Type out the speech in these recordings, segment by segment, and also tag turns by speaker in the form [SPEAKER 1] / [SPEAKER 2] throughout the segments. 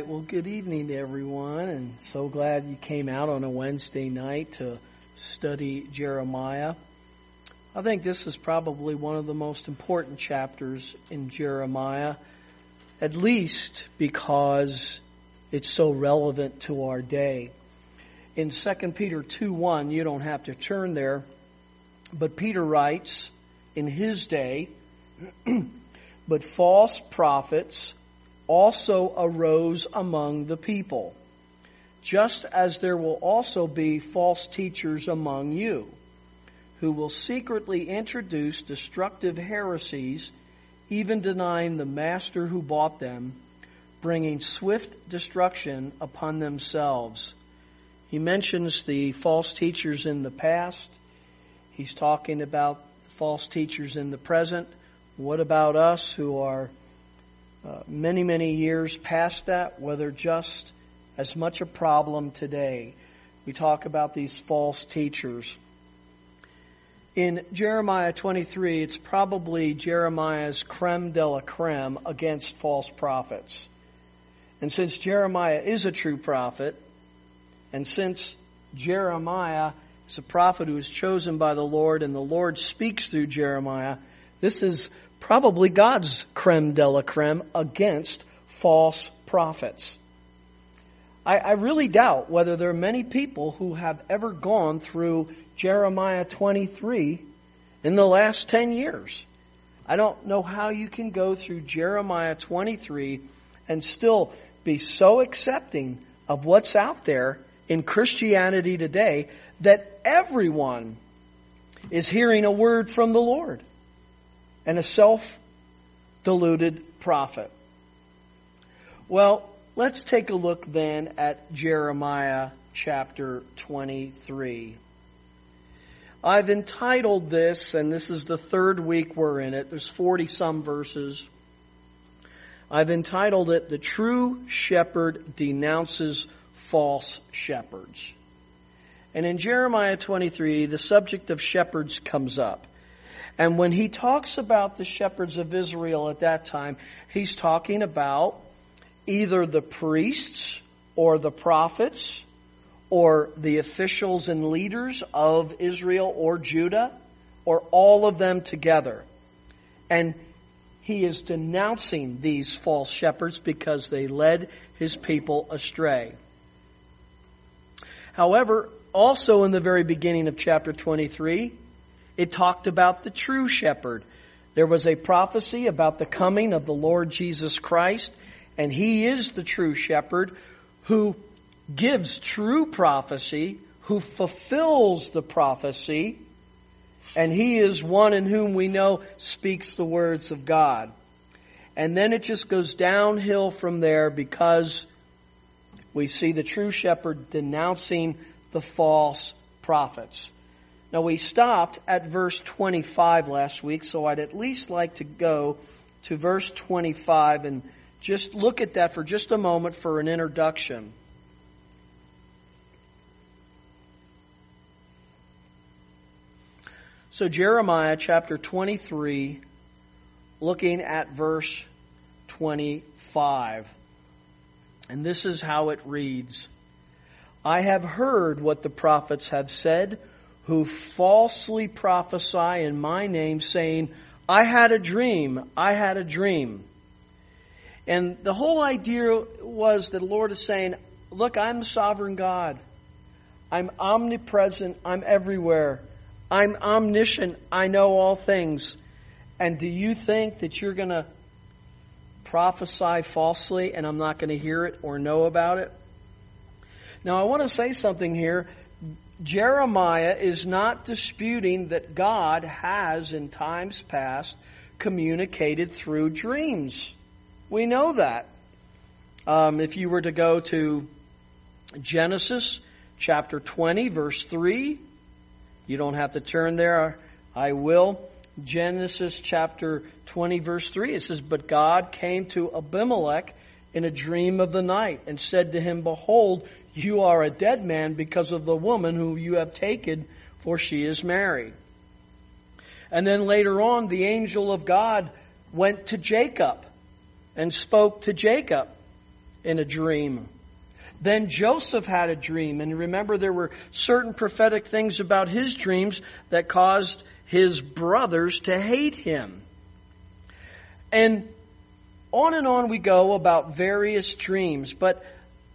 [SPEAKER 1] right. Well, good evening to everyone, and so glad you came out on a Wednesday night to study Jeremiah. I think this is probably one of the most important chapters in Jeremiah, at least because it's so relevant to our day. In 2 Peter 2:1, you don't have to turn there, but Peter writes, in his day, but false prophets also arose among the people, just as there will also be false teachers among you, who will secretly introduce destructive heresies, even denying the master who bought them, bringing swift destruction upon themselves. He mentions the false teachers in the past. He's talking about false teachers in the present. What about us who are many, many years past that, whether just as much a problem today? We talk about these false teachers. In Jeremiah 23, it's probably Jeremiah's creme de la creme against false prophets. And since Jeremiah is a true prophet, and since Jeremiah is a prophet who is chosen by the Lord, and the Lord speaks through Jeremiah, this is probably God's creme de la creme against false prophets. I really doubt whether there are many people who have ever gone through Jeremiah 23 in the last 10 years. I don't know how you can go through Jeremiah 23 and still be so accepting of what's out there in Christianity today that everyone is hearing a word from the Lord and a self-deluded prophet. Well, let's take a look then at Jeremiah chapter 23. I've entitled this, and this is the third week we're in it, there's 40-some verses. I've entitled it, The True Shepherd Denounces False Shepherds. And in Jeremiah 23, the subject of shepherds comes up. And when he talks about the shepherds of Israel at that time, he's talking about either the priests or the prophets or the officials and leaders of Israel or Judah, or all of them together. And he is denouncing these false shepherds because they led his people astray. However, also in the very beginning of chapter 23, it talked about the true shepherd. There was a prophecy about the coming of the Lord Jesus Christ, and He is the true shepherd who gives true prophecy, who fulfills the prophecy, and He is one in whom we know speaks the words of God. And then it just goes downhill from there because we see the true shepherd denouncing the false prophets. Now, we stopped at verse 25 last week, so I'd at least like to go to verse 25 and just look at that for just a moment for an introduction. So Jeremiah chapter 23, looking at verse 25. And this is how it reads. I have heard what the prophets have said, who falsely prophesy in my name, saying, I had a dream, I had a dream. And the whole idea was that the Lord is saying, look, I'm the sovereign God. I'm omnipresent, I'm everywhere. I'm omniscient, I know all things. And do you think that you're going to prophesy falsely and I'm not going to hear it or know about it? Now, I want to say something here. Jeremiah is not disputing that God has, in times past, communicated through dreams. We know that. If you were to go to Genesis chapter 20, verse 3, you don't have to turn there. I will. Genesis chapter 20, verse 3, it says, But God came to Abimelech in a dream of the night and said to him, Behold, you are a dead man because of the woman whom you have taken, for she is married. And then later on, the angel of God went to Jacob and spoke to Jacob in a dream. Then Joseph had a dream, and remember there were certain prophetic things about his dreams that caused his brothers to hate him. And on we go about various dreams, but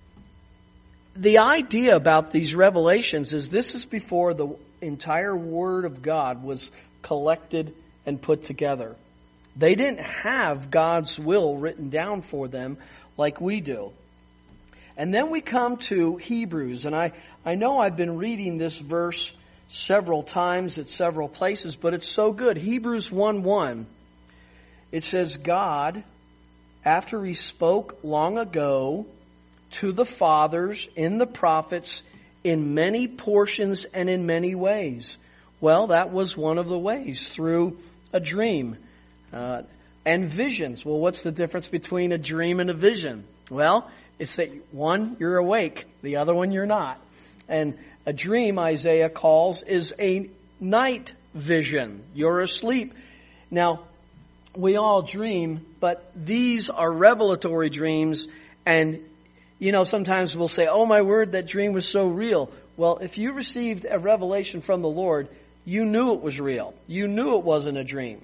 [SPEAKER 1] the idea about these revelations is this is before the entire Word of God was collected and put together. They didn't have God's will written down for them like we do. And then we come to Hebrews, and I know I've been reading this verse several times at several places, but it's so good. Hebrews 1:1, it says, God, after He spoke long ago to the fathers in the prophets in many portions and in many ways. Well, that was one of the ways, through a dream and visions. Well, what's the difference between a dream and a vision? Well, it's that one, you're awake. The other one, you're not. And a dream, Isaiah calls, is a night vision. You're asleep. Now, we all dream, but these are revelatory dreams. And, sometimes we'll say, oh my word, that dream was so real. Well, if you received a revelation from the Lord, you knew it was real. You knew it wasn't a dream.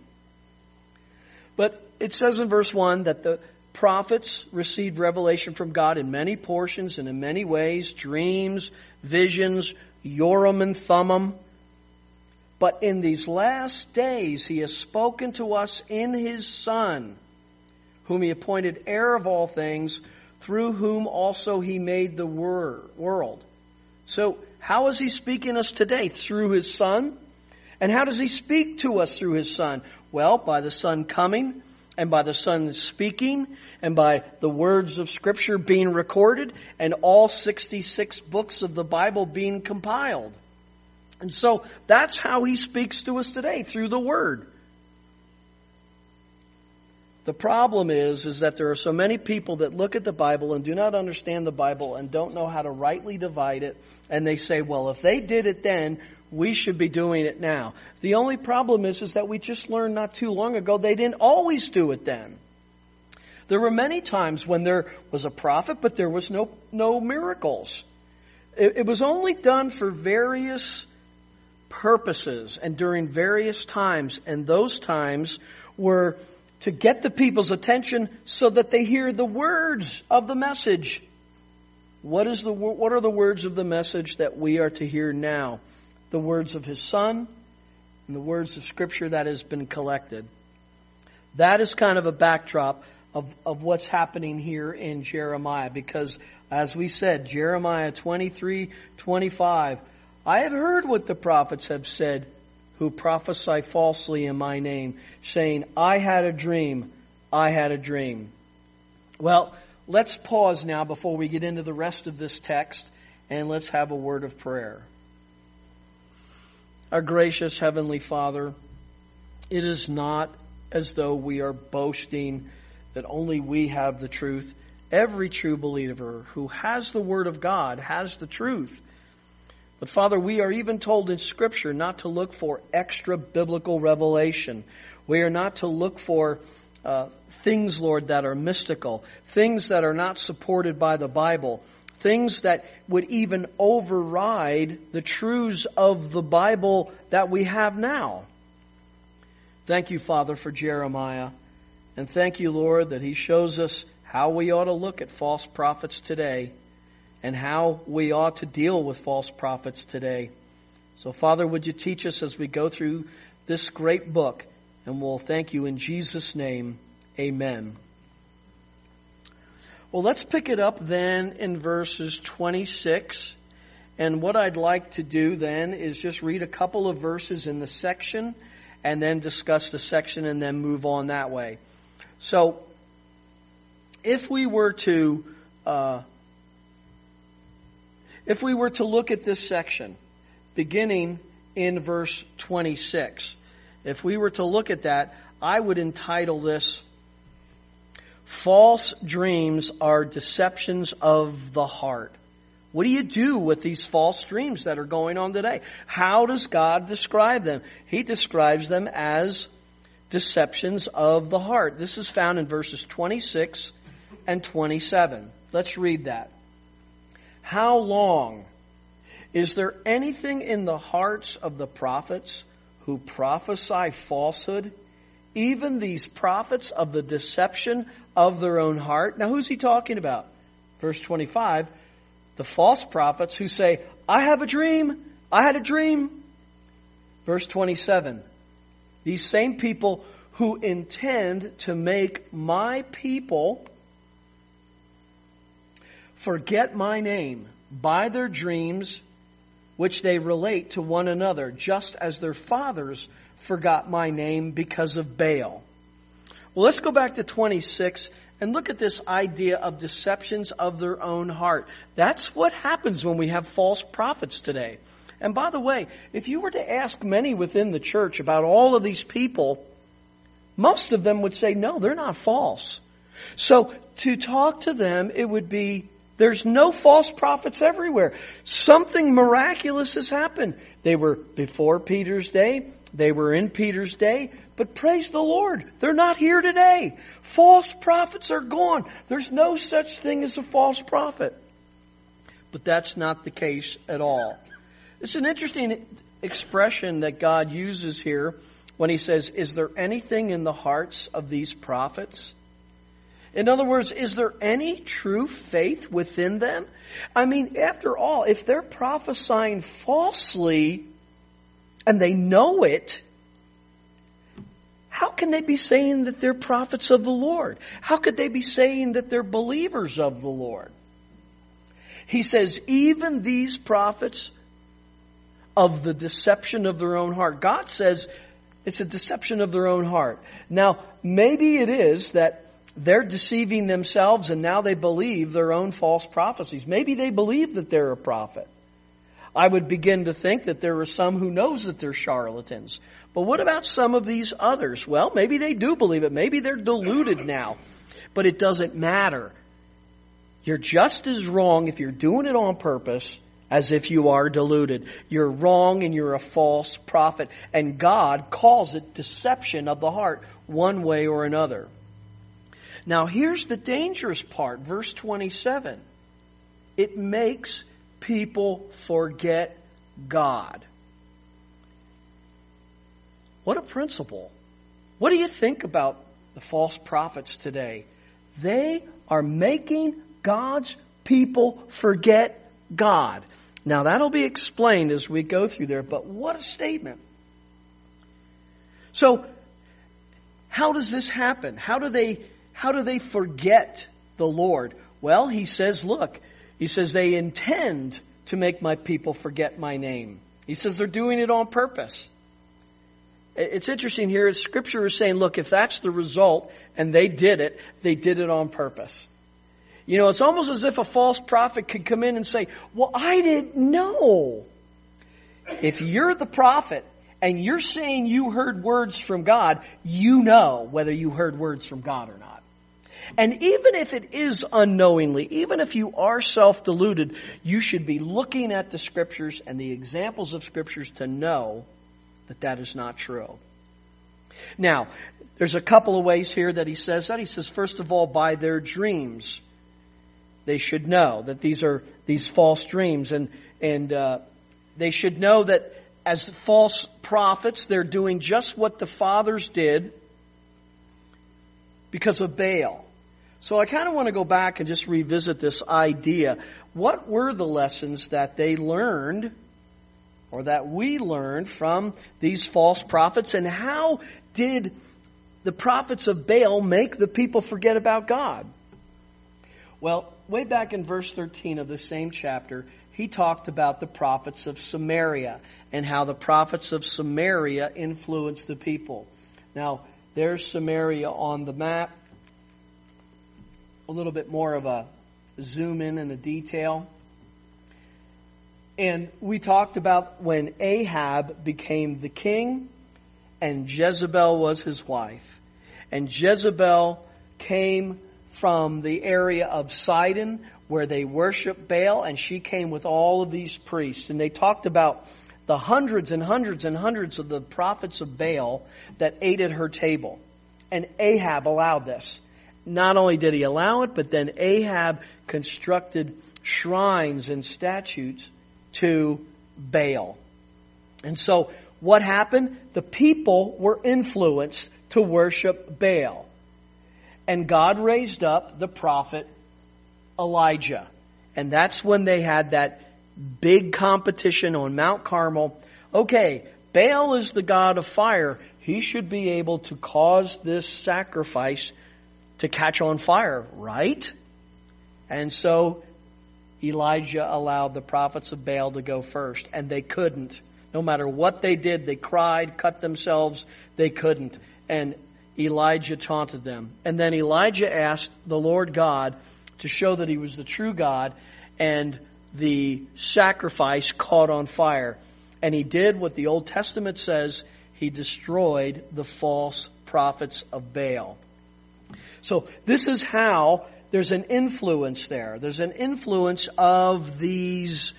[SPEAKER 1] But it says in verse 1 that the prophets received revelation from God in many portions and in many ways, dreams, visions, Urim and Thummim. But in these last days He has spoken to us in His Son, whom He appointed heir of all things, through whom also He made the world. So how is He speaking to us today? Through His Son. And how does He speak to us through His Son? Well, by the Son coming, and by the Son speaking, and by the words of Scripture being recorded, and all 66 books of the Bible being compiled. And so that's how He speaks to us today, through the Word. The problem is that there are so many people that look at the Bible and do not understand the Bible and don't know how to rightly divide it, and they say, well, if they did it then, we should be doing it now. The only problem is that we just learned not too long ago they didn't always do it then. There were many times when there was a prophet, but there was no miracles. It was only done for various purposes and during various times, and those times were to get the people's attention so that they hear the words of the message. What are the words of the message that we are to hear now? The words of His Son and the words of Scripture that has been collected. That is kind of a backdrop of what's happening here in Jeremiah, because as we said, Jeremiah 23:25, I have heard what the prophets have said who prophesy falsely in my name, saying, I had a dream, I had a dream. Well, let's pause now before we get into the rest of this text, and let's have a word of prayer. Our gracious Heavenly Father, it is not as though we are boasting that only we have the truth. Every true believer who has the Word of God has the truth. But Father, we are even told in Scripture not to look for extra biblical revelation. We are not to look for things, Lord, that are mystical, things that are not supported by the Bible, things that would even override the truths of the Bible that we have now. Thank you, Father, for Jeremiah. And thank you, Lord, that he shows us how we ought to look at false prophets today and how we ought to deal with false prophets today. So, Father, would you teach us as we go through this great book? And we'll thank you in Jesus' name. Amen. Well, let's pick it up then in verses 26. And what I'd like to do then is just read a couple of verses in the section and then discuss the section and then move on that way. So, if we were to look at this section, beginning in verse 26, if we were to look at that, I would entitle this, False Dreams Are Deceptions of the Heart. What do you do with these false dreams that are going on today? How does God describe them? He describes them as deceptions of the heart. This is found in verses 26 and 27. Let's read that. How long? Is there anything in the hearts of the prophets who prophesy falsehood? Even these prophets of the deception of their own heart. Now who's he talking about? Verse 25, the false prophets who say, I have a dream. I had a dream. Verse 27, these same people who intend to make my people forget my name by their dreams, which they relate to one another, just as their fathers forgot my name because of Baal. Well, let's go back to 26 and look at this idea of deceptions of their own heart. That's what happens when we have false prophets today. And by the way, if you were to ask many within the church about all of these people, most of them would say, no, they're not false. So to talk to them, it would be, there's no false prophets everywhere. Something miraculous has happened. They were before Peter's day. They were in Peter's day. But praise the Lord, they're not here today. False prophets are gone. There's no such thing as a false prophet. But that's not the case at all. It's an interesting expression that God uses here when He says, is there anything in the hearts of these prophets? In other words, is there any true faith within them? I mean, after all, if they're prophesying falsely and they know it, how can they be saying that they're prophets of the Lord? How could they be saying that they're believers of the Lord? He says, even these prophets of the deception of their own heart. God says it's a deception of their own heart. Now, maybe it is that they're deceiving themselves and now they believe their own false prophecies. Maybe they believe that they're a prophet. I would begin to think that there are some who knows that they're charlatans. But what about some of these others? Well, maybe they do believe it. Maybe they're deluded now. But it doesn't matter. You're just as wrong if you're doing it on purpose as if you are deluded. You're wrong and you're a false prophet. And God calls it deception of the heart one way or another. Now here's the dangerous part. Verse 27. It makes people forget God. What a principle. What do you think about the false prophets today? They are making God's people forget God. Now that'll be explained as we go through there, but what a statement. So, how does this happen? How do they forget the Lord? Well, he says, look, he says they intend to make my people forget my name. He says they're doing it on purpose. It's interesting here, Scripture is saying, look, if that's the result, and they did it on purpose. You know, it's almost as if a false prophet could come in and say, well, I didn't know. If you're the prophet and you're saying you heard words from God, you know whether you heard words from God or not. And even if it is unknowingly, even if you are self-deluded, you should be looking at the Scriptures and the examples of Scriptures to know that that is not true. Now, there's a couple of ways here that he says that. He says, first of all, by their dreams. They should know that these are these false dreams. And they should know that as false prophets, they're doing just what the fathers did because of Baal. So I kind of want to go back and just revisit this idea. What were the lessons that they learned or that we learned from these false prophets? And how did the prophets of Baal make the people forget about God? Well, way back in verse 13 of the same chapter, he talked about the prophets of Samaria and how the prophets of Samaria influenced the people. Now, there's Samaria on the map. A little bit more of a zoom in and a detail. And we talked about when Ahab became the king and Jezebel was his wife. And Jezebel came from the area of Sidon where they worship Baal, and she came with all of these priests. And they talked about the hundreds and hundreds and hundreds of the prophets of Baal that ate at her table. And Ahab allowed this. Not only did he allow it, but then Ahab constructed shrines and statues to Baal. And so what happened? The people were influenced to worship Baal. And God raised up the prophet Elijah. And that's when they had that big competition on Mount Carmel. Okay, Baal is the god of fire. He should be able to cause this sacrifice to catch on fire, right? And so Elijah allowed the prophets of Baal to go first, and they couldn't. No matter what they did, they cried, cut themselves, they couldn't. And Elijah taunted them. And then Elijah asked the Lord God to show that He was the true God, and the sacrifice caught on fire. And He did what the Old Testament says. He destroyed the false prophets of Baal. So this is how there's an influence there. There's an influence of these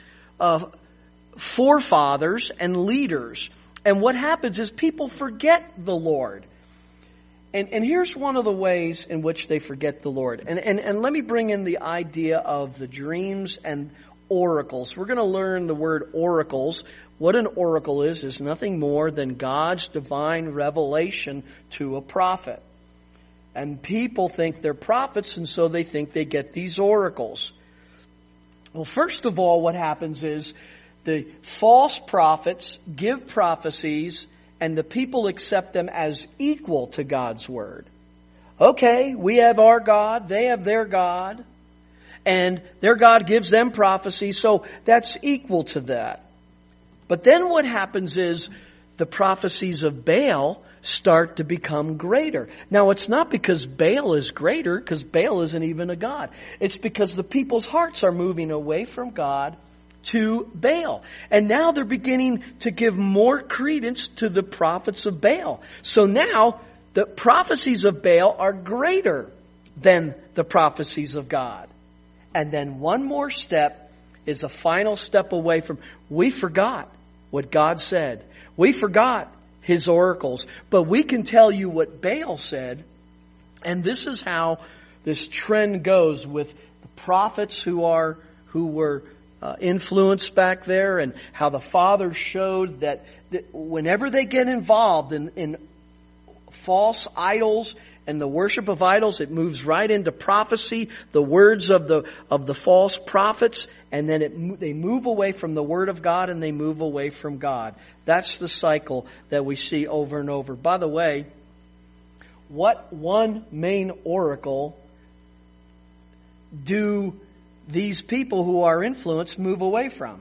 [SPEAKER 1] forefathers and leaders. And what happens is people forget the Lord. And here's one of the ways in which they forget the Lord. And let me bring in the idea of the dreams and oracles. We're going to learn the word oracles. What an oracle is nothing more than God's divine revelation to a prophet. And people think they're prophets, and so they think they get these oracles. Well, first of all, what happens is the false prophets give prophecies, and the people accept them as equal to God's word. Okay, we have our God, they have their God, and their God gives them prophecy, so that's equal to that. But then what happens is the prophecies of Baal start to become greater. Now, it's not because Baal is greater, because Baal isn't even a god. It's because the people's hearts are moving away from God to Baal. And now they're beginning to give more credence to the prophets of Baal. So now the prophecies of Baal are greater than the prophecies of God. And then one more step is a final step away from, we forgot what God said. We forgot His oracles. But we can tell you what Baal said. And this is how this trend goes with the prophets who were influenced back there, and how the fathers showed that whenever they get involved in false idols and the worship of idols, it moves right into prophecy, the words of the false prophets, and then they move away from the Word of God and they move away from God. That's the cycle that we see over and over. By the way, what one main oracle do these people who are influenced move away from?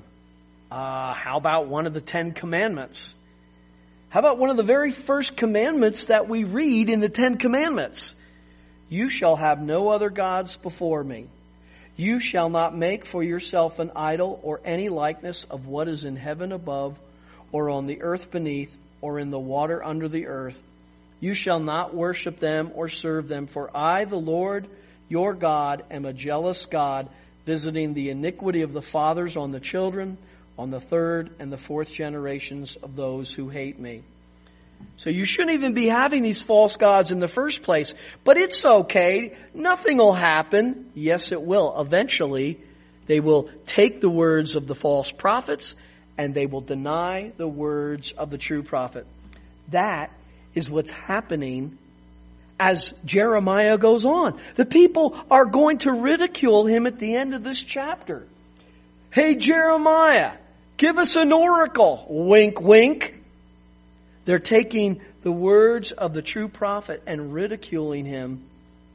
[SPEAKER 1] How about one of the 10 Commandments? How about one of the very first commandments that we read in the 10 Commandments? You shall have no other gods before me. You shall not make for yourself an idol or any likeness of what is in heaven above, or on the earth beneath, or in the water under the earth. You shall not worship them or serve them, for I, the Lord your God, am a jealous God, visiting the iniquity of the fathers on the children, on the third and the fourth generations of those who hate me. So you shouldn't even be having these false gods in the first place. But it's okay. Nothing will happen. Yes, it will. Eventually, they will take the words of the false prophets and they will deny the words of the true prophet. That is what's happening as Jeremiah goes on. The people are going to ridicule him at the end of this chapter. Hey, Jeremiah, give us an oracle. Wink, wink. They're taking the words of the true prophet and ridiculing him.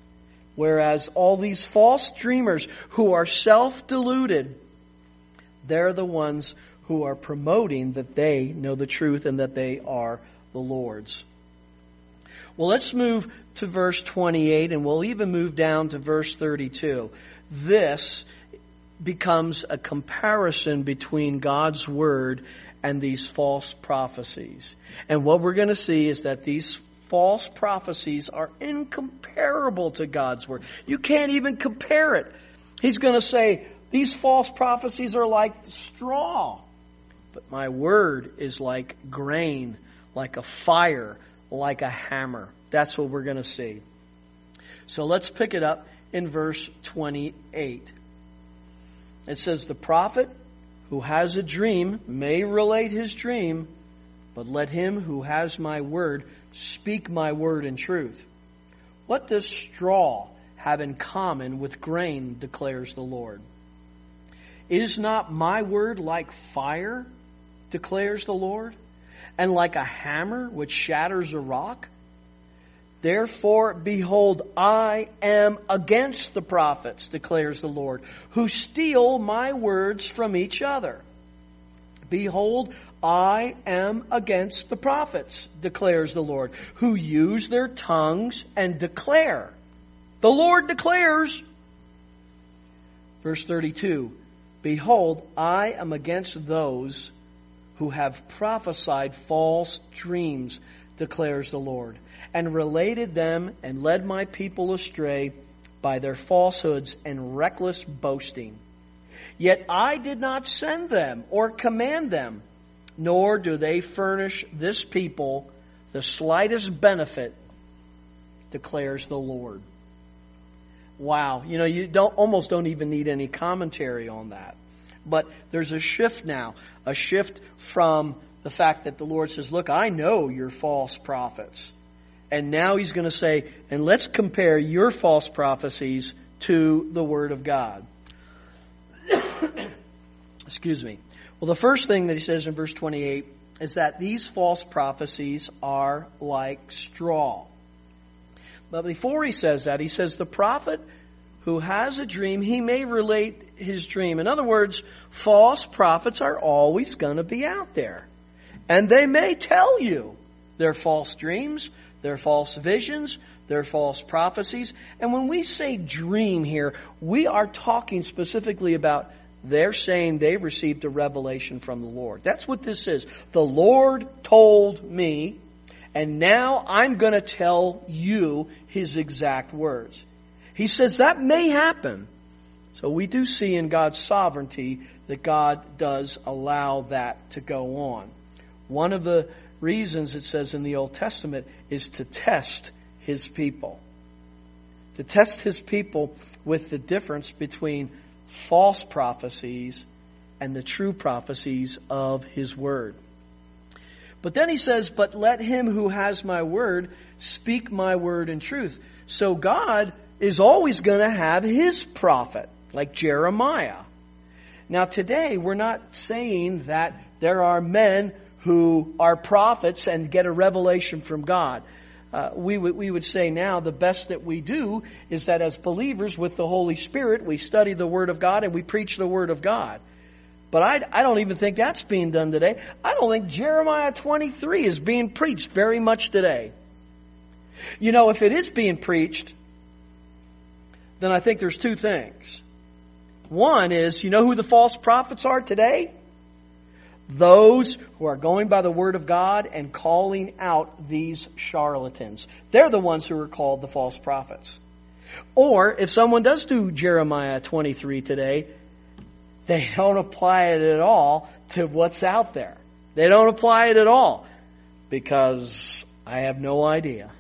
[SPEAKER 1] Whereas all these false dreamers who are self-deluded, they're the ones who are promoting that they know the truth and that they are the Lord's. Well, let's move to verse 28, and we'll even move down to verse 32. This becomes a comparison between God's Word and these false prophecies. And what we're going to see is that these false prophecies are incomparable to God's Word. You can't even compare it. He's going to say, these false prophecies are like straw, but my Word is like grain, like a fire, like a hammer. That's what we're going to see. So let's pick it up in verse 28. It says, the prophet who has a dream may relate his dream, but let him who has my word speak my word in truth. What does straw have in common with grain, declares the Lord? Is not my word like fire, declares the Lord, and like a hammer which shatters a rock? Therefore, behold, I am against the prophets, declares the Lord, who steal my words from each other. Behold, I am against the prophets, declares the Lord, who use their tongues and declare. The Lord declares. Verse 32, behold, I am against those who have prophesied false dreams, declares the Lord, and related them and led my people astray by their falsehoods and reckless boasting. Yet I did not send them or command them, nor do they furnish this people the slightest benefit, declares the Lord. Wow. You almost don't even need any commentary on that. But there's a shift now, a shift from the fact that the Lord says, look, I know you're false prophets. And now he's going to say, and let's compare your false prophecies to the Word of God. Excuse me. Well, the first thing that he says in verse 28 is that these false prophecies are like straw. But before he says that, he says the prophet who has a dream, he may relate his dream. In other words, false prophets are always going to be out there. And they may tell you their false dreams, their false visions, their false prophecies. And when we say dream here, we are talking specifically about they're saying they received a revelation from the Lord. That's what this is. The Lord told me, and now I'm going to tell you His exact words. He says that may happen. So we do see in God's sovereignty that God does allow that to go on. One of the reasons it says in the Old Testament is to test His people. To test His people with the difference between false prophecies and the true prophecies of His Word. But then he says, but let him who has my word speak my word in truth. So God is always going to have His prophet, like Jeremiah. Now today, we're not saying that there are men who are prophets and get a revelation from God. We would say now the best that we do is that as believers with the Holy Spirit, we study the Word of God and we preach the Word of God. But I don't even think that's being done today. I don't think Jeremiah 23 is being preached very much today. If it is being preached, then I think there's two things. One is, who the false prophets are today? Those who are going by the Word of God and calling out these charlatans. They're the ones who are called the false prophets. Or, if someone does do Jeremiah 23 today, they don't apply it at all to what's out there. They don't apply it at all because I have no idea.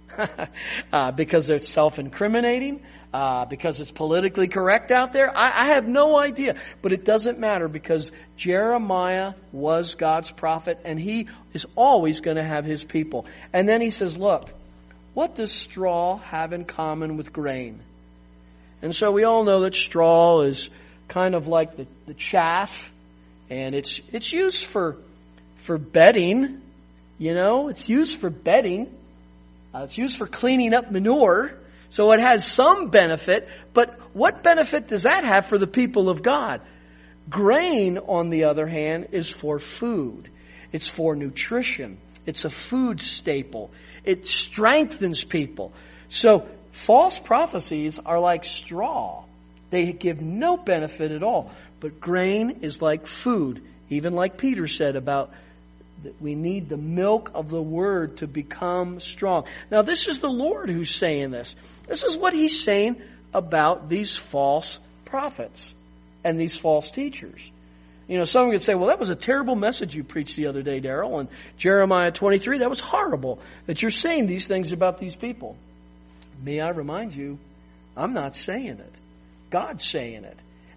[SPEAKER 1] Because it's self-incriminating, because it's politically correct out there. I have no idea. But it doesn't matter because Jeremiah was God's prophet and he is always going to have his people. And then he says, look, what does straw have in common with grain? And so we all know that straw is kind of like the chaff, and it's used for bedding, it's used for bedding, it's used for cleaning up manure, so it has some benefit, but what benefit does that have for the people of God? Grain, on the other hand, is for food. It's for nutrition. It's a food staple. It strengthens people. So false prophecies are like straw. They give no benefit at all. But grain is like food. Even like Peter said about that we need the milk of the Word to become strong. Now this is the Lord who's saying this. This is what He's saying about these false prophets and these false teachers. Someone could say, well, that was a terrible message you preached the other day, Darrell. And Jeremiah 23, that was horrible that you're saying these things about these people. May I remind you, I'm not saying it. God's saying it.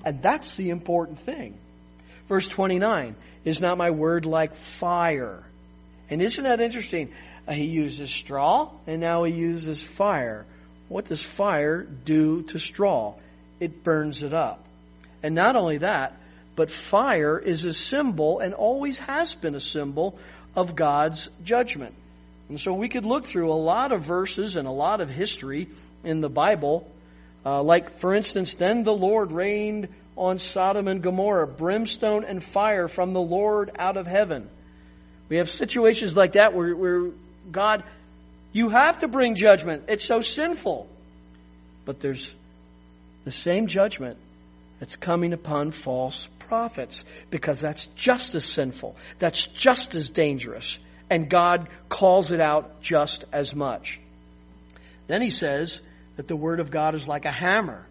[SPEAKER 1] And that's the important thing. Verse 29, is not my word like fire? And isn't that interesting? He uses straw, and now he uses fire. What does fire do to straw? It burns it up. And not only that, but fire is a symbol, and always has been a symbol, of God's judgment. And so we could look through a lot of verses and a lot of history in the Bible. Like, for instance, then the Lord rained on Sodom and Gomorrah brimstone and fire from the Lord out of heaven. We have situations like that where God, you have to bring judgment. It's so sinful. But there's the same judgment that's coming upon false prophets, because that's just as sinful. That's just as dangerous. And God calls it out just as much. Then he says that the Word of God is like a hammer.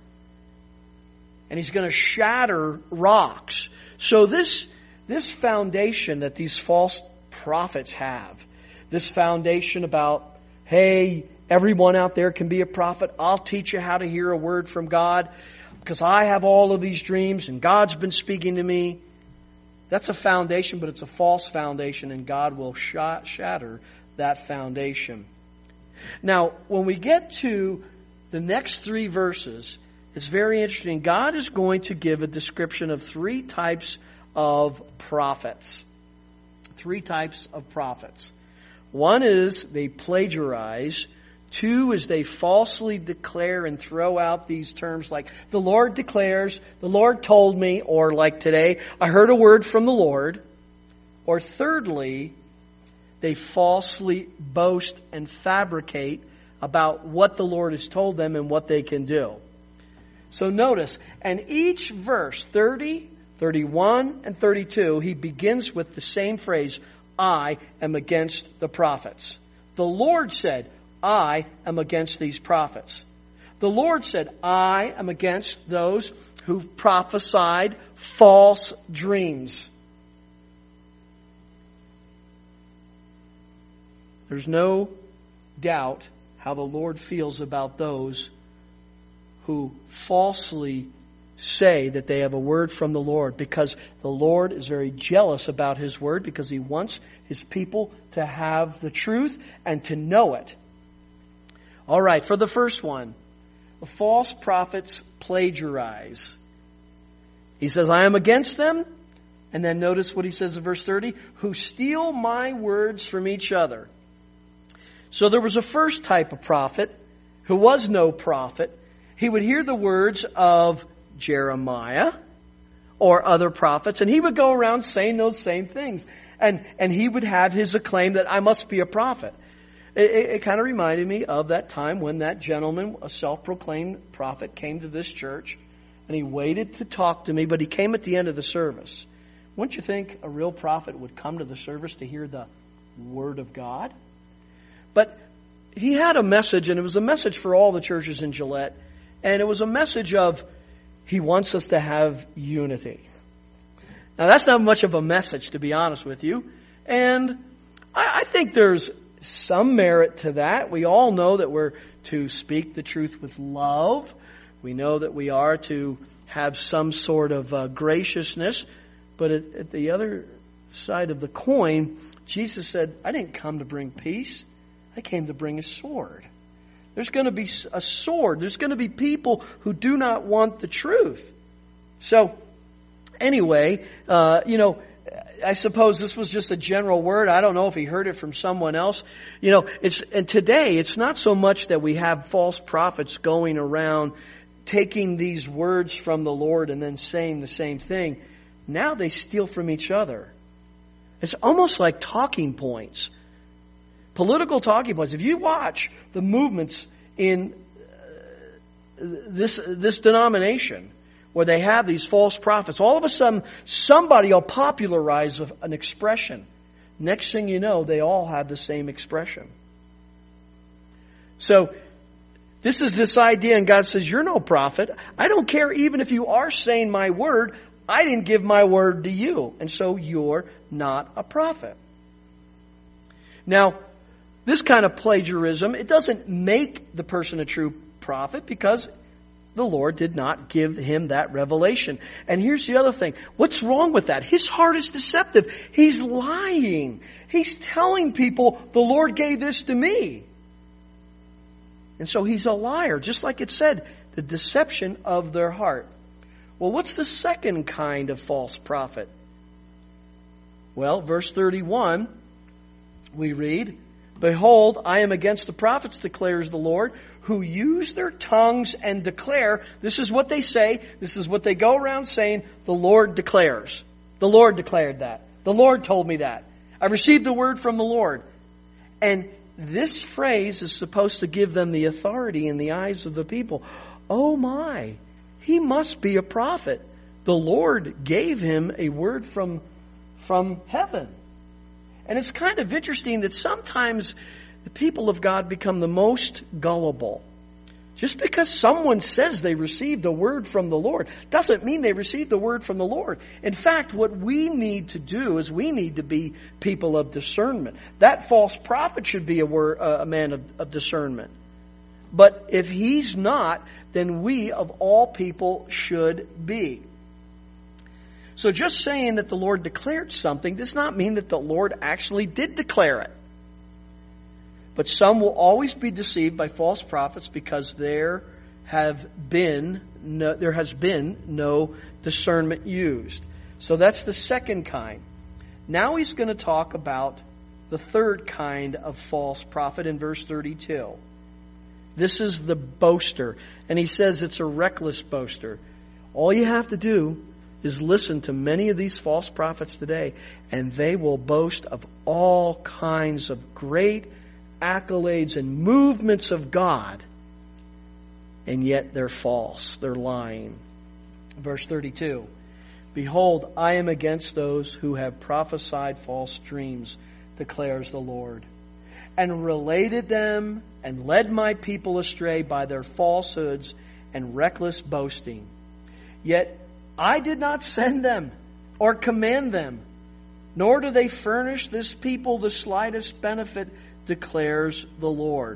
[SPEAKER 1] And He's going to shatter rocks. So this foundation that these false prophets have, this foundation about, hey, everyone out there can be a prophet. I'll teach you how to hear a word from God, because I have all of these dreams and God's been speaking to me. That's a foundation, but it's a false foundation, and God will shatter that foundation. Now, when we get to the next 3 verses, it's very interesting. God is going to give a description of 3 types of prophets. 3 types of prophets. One is they plagiarize. 2 is they falsely declare and throw out these terms like, the Lord declares, the Lord told me, or like today, I heard a word from the Lord. Or thirdly, they falsely boast and fabricate about what the Lord has told them and what they can do. So notice, and each verse, 30, 31, and 32, he begins with the same phrase, I am against the prophets. The Lord said, I am against these prophets. The Lord said, I am against those who prophesied false dreams. There's no doubt how the Lord feels about those who falsely say that they have a word from the Lord, because the Lord is very jealous about His word, because He wants His people to have the truth and to know it. All right, for the first one, the false prophets plagiarize. He says, I am against them. And then notice what he says in verse 30, who steal my words from each other. So there was a first type of prophet who was no prophet. He would hear the words of Jeremiah or other prophets, and he would go around saying those same things. And he would have his acclaim that I must be a prophet. It kind of reminded me of that time when that gentleman, a self-proclaimed prophet, came to this church, and he waited to talk to me, but he came at the end of the service. Wouldn't you think a real prophet would come to the service to hear the Word of God? But he had a message, and it was a message for all the churches in Gillette, and it was a message of, he wants us to have unity. Now that's not much of a message, to be honest with you, and I think there's some merit to that. We all know that we're to speak the truth with love. We know that we are to have some sort of graciousness. But at the other side of the coin, Jesus said, I didn't come to bring peace. I came to bring a sword. There's going to be a sword. There's going to be people who do not want the truth. So anyway, I suppose this was just a general word. I don't know if he heard it from someone else. And today it's not so much that we have false prophets going around taking these words from the Lord and then saying the same thing. Now they steal from each other. It's almost like talking points. Political talking points. If you watch the movements in this denomination, where they have these false prophets, all of a sudden somebody will popularize an expression. Next thing you know, they all have the same expression. So this is this idea, and God says, you're no prophet. I don't care even if you are saying my word. I didn't give my word to you, and so you're not a prophet. Now, this kind of plagiarism, it doesn't make the person a true prophet, because the Lord did not give him that revelation. And here's the other thing. What's wrong with that? His heart is deceptive. He's lying. He's telling people, the Lord gave this to me. And so he's a liar, just like it said, the deception of their heart. Well, what's the second kind of false prophet? Well, verse 31, we read, "Behold, I am against the prophets, declares the Lord, who use their tongues and declare," this is what they say, this is what they go around saying, "The Lord declares. The Lord declared that. The Lord told me that. I received the word from the Lord." And this phrase is supposed to give them the authority in the eyes of the people. Oh my, he must be a prophet. The Lord gave him a word from heaven. And it's kind of interesting that sometimes the people of God become the most gullible. Just because someone says they received a word from the Lord doesn't mean they received a word from the Lord. In fact, what we need to do is we need to be people of discernment. That false prophet should be a man of discernment. But if he's not, then we of all people should be. So just saying that the Lord declared something does not mean that the Lord actually did declare it. But some will always be deceived by false prophets because there has been no discernment used. So that's the second kind. Now he's going to talk about the third kind of false prophet in verse 32. This is the boaster. And he says it's a reckless boaster. All you have to do is listen to many of these false prophets today, and they will boast of all kinds of great accolades and movements of God, and yet they're false. They're lying. Verse 32, "Behold, I am against those who have prophesied false dreams, declares the Lord, and related them and led my people astray by their falsehoods and reckless boasting. Yet I did not send them or command them, nor do they furnish this people the slightest benefit, declares the Lord."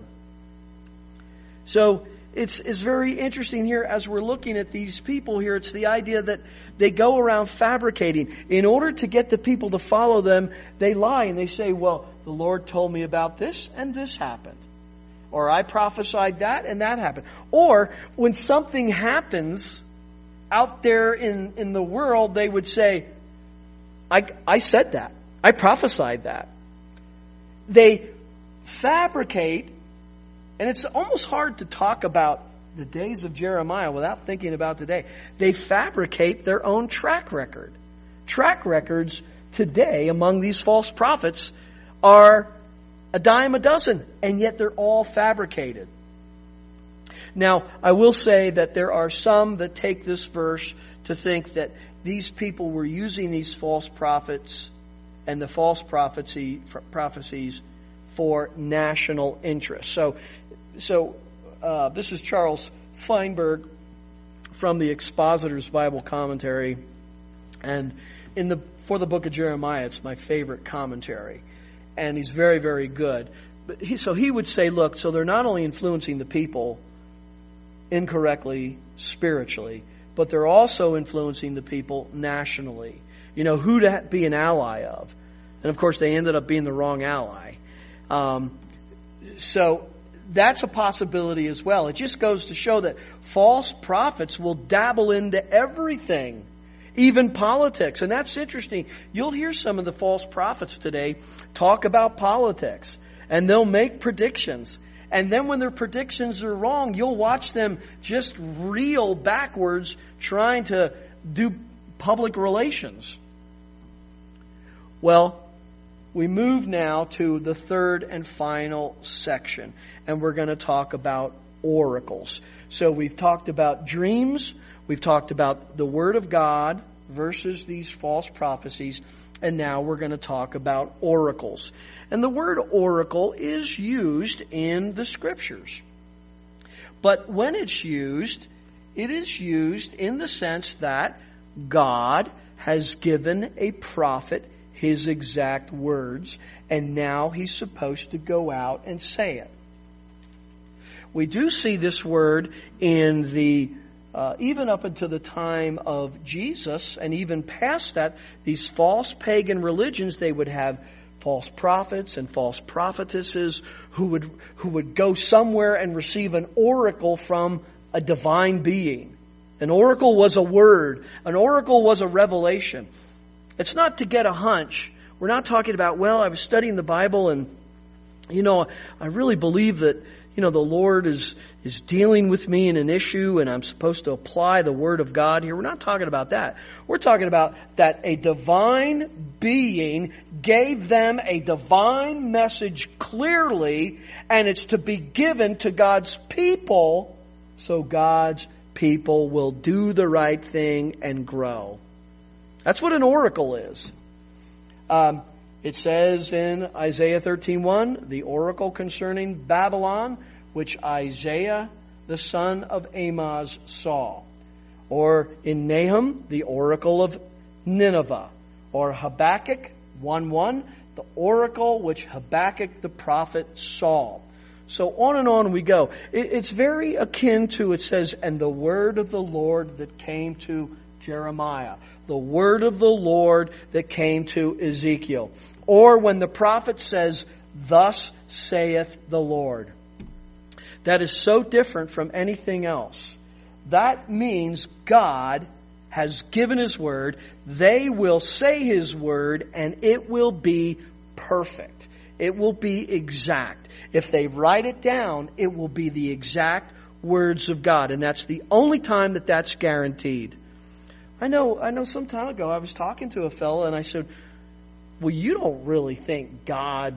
[SPEAKER 1] So it's very interesting here as we're looking at these people here. It's the idea that they go around fabricating. In order to get the people to follow them, they lie and they say, well, the Lord told me about this and this happened. Or I prophesied that and that happened. Or when something happens out there in the world, they would say, I said that. I prophesied that. They fabricate, and it's almost hard to talk about the days of Jeremiah without thinking about today. They fabricate their own track record. Track records today among these false prophets are a dime a dozen, and yet they're all fabricated. Now, I will say that there are some that take this verse to think that these people were using these false prophets and the false prophecies for national interest. So this is Charles Feinberg from the Expositor's Bible Commentary, and for the book of Jeremiah, it's my favorite commentary, and he's very, very good. But he would say, look, so they're not only influencing the people incorrectly spiritually, but they're also influencing the people nationally. You know, who to be an ally of. And of course, they ended up being the wrong ally. So that's a possibility as well. It just goes to show that false prophets will dabble into everything, even politics. And that's interesting. You'll hear some of the false prophets today talk about politics, and they'll make predictions. And then when their predictions are wrong, you'll watch them just reel backwards trying to do public relations. Well, we move now to the third and final section, and we're going to talk about oracles. So we've talked about dreams, we've talked about the Word of God versus these false prophecies, and now we're going to talk about oracles. And the word oracle is used in the Scriptures. But when it's used, it is used in the sense that God has given a prophet his exact words, and now he's supposed to go out and say it. We do see this word in the even up until the time of Jesus and even past that, these false pagan religions, they would have false prophets and false prophetesses who would go somewhere and receive an oracle from a divine being. An oracle was a word. An oracle was a revelation. It's not to get a hunch. We're not talking about, well, I was studying the Bible and, I really believe that, the Lord is dealing with me in an issue and I'm supposed to apply the Word of God here. We're not talking about that. We're talking about that a divine being gave them a divine message clearly, and it's to be given to God's people so God's people will do the right thing and grow. That's what an oracle is. It says in Isaiah 13:1, the oracle concerning Babylon, which Isaiah the son of Amoz saw. Or in Nahum, the oracle of Nineveh. Or Habakkuk 1:1, the oracle which Habakkuk the prophet saw. So on and on we go. It's very akin to, it says, and the word of the Lord that came to Jeremiah. The word of the Lord that came to Ezekiel. Or when the prophet says, thus saith the Lord. That is so different from anything else. That means God has given His word. They will say His word and it will be perfect. It will be exact. If they write it down, it will be the exact words of God. And that's the only time that that's guaranteed. I know some time ago I was talking to a fellow and I said, well, you don't really think God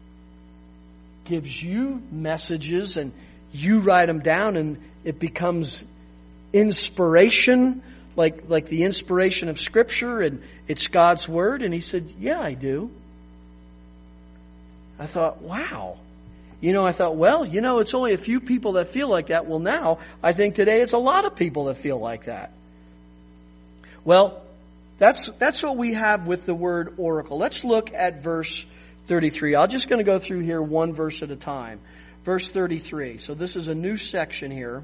[SPEAKER 1] gives you messages and you write them down and it becomes inspiration, like the inspiration of Scripture and it's God's Word? And he said, yeah, I do. I thought, wow. It's only a few people that feel like that. Well, now, I think today it's a lot of people that feel like that. Well, that's what we have with the word oracle. Let's look at verse 33. I'm just going to go through here one verse at a time. Verse 33. So this is a new section here.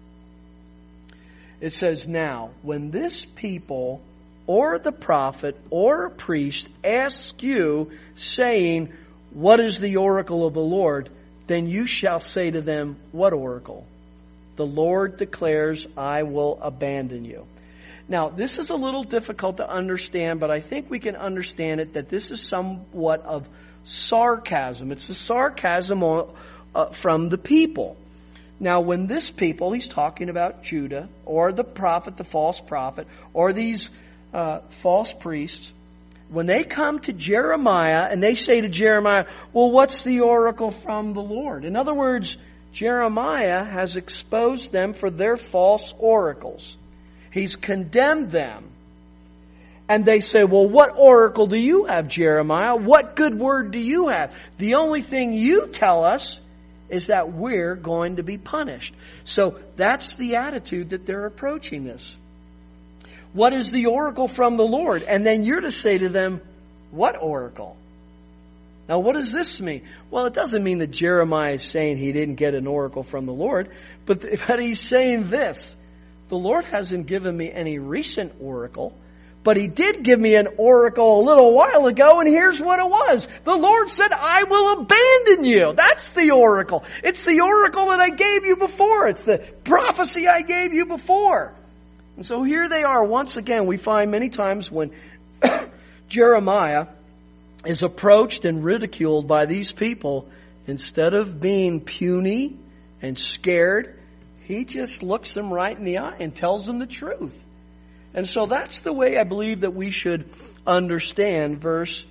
[SPEAKER 1] It says, now, when this people or the prophet or a priest asks you, saying, what is the oracle of the Lord? Then you shall say to them, what oracle? The Lord declares, I will abandon you. Now, this is a little difficult to understand, but I think we can understand it, that this is somewhat of sarcasm. It's a sarcasm from the people. Now, when this people, he's talking about Judah, or the prophet, the false prophet, or these false priests, when they come to Jeremiah and they say to Jeremiah, well, what's the oracle from the Lord? In other words, Jeremiah has exposed them for their false oracles. He's condemned them. And they say, well, what oracle do you have, Jeremiah? What good word do you have? The only thing you tell us is that we're going to be punished. So that's the attitude that they're approaching this. What is the oracle from the Lord? And then you're to say to them, what oracle? Now, what does this mean? Well, it doesn't mean that Jeremiah is saying he didn't get an oracle from the Lord, but he's saying this. The Lord hasn't given me any recent oracle, but He did give me an oracle a little while ago, and here's what it was. The Lord said, I will abandon you. That's the oracle. It's the oracle that I gave you before. It's the prophecy I gave you before. And so here they are. Once again, we find many times when Jeremiah is approached and ridiculed by these people, instead of being puny and scared, he just looks them right in the eye and tells them the truth. And so that's the way I believe that we should understand verse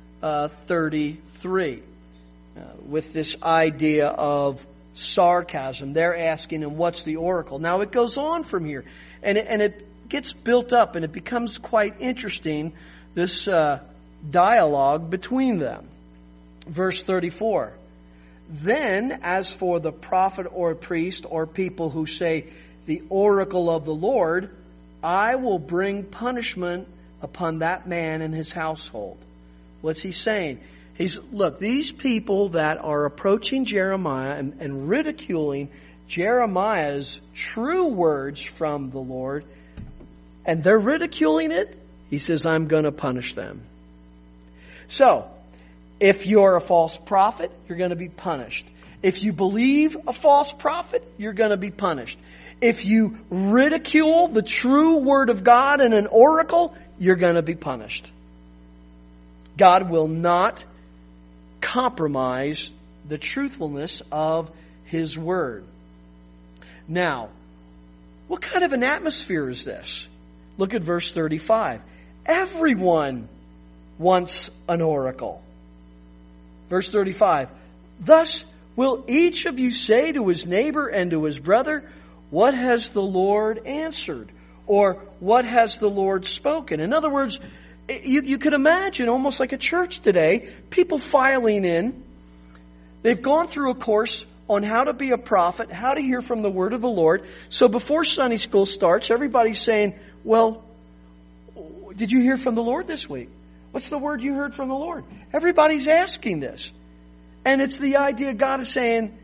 [SPEAKER 1] 33. With this idea of sarcasm. They're asking him, what's the oracle? Now it goes on from here. And it gets built up and it becomes quite interesting, this dialogue between them. Verse 34. Then, as for the prophet or priest or people who say, the oracle of the Lord, I will bring punishment upon that man and his household. What's he saying? Look, these people that are approaching Jeremiah and ridiculing Jeremiah's true words from the Lord, and they're ridiculing it, he says, I'm going to punish them. So, if you're a false prophet, you're going to be punished. If you believe a false prophet, you're going to be punished. If you ridicule the true word of God in an oracle, you're going to be punished. God will not compromise the truthfulness of His word. Now, what kind of an atmosphere is this? Look at verse 35. Everyone wants an oracle. Verse 35. Thus will each of you say to his neighbor and to his brother, what has the Lord answered? Or what has the Lord spoken? In other words, you could imagine almost like a church today, people filing in. They've gone through a course on how to be a prophet, how to hear from the word of the Lord. So before Sunday school starts, everybody's saying, well, did you hear from the Lord this week? What's the word you heard from the Lord? Everybody's asking this. And it's the idea God is saying,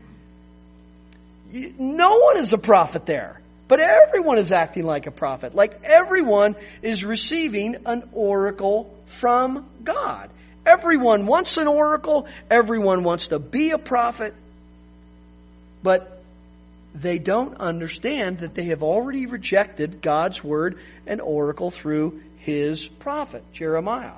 [SPEAKER 1] no one is a prophet there. But everyone is acting like a prophet. Like everyone is receiving an oracle from God. Everyone wants an oracle. Everyone wants to be a prophet. But they don't understand that they have already rejected God's word and oracle through His prophet, Jeremiah.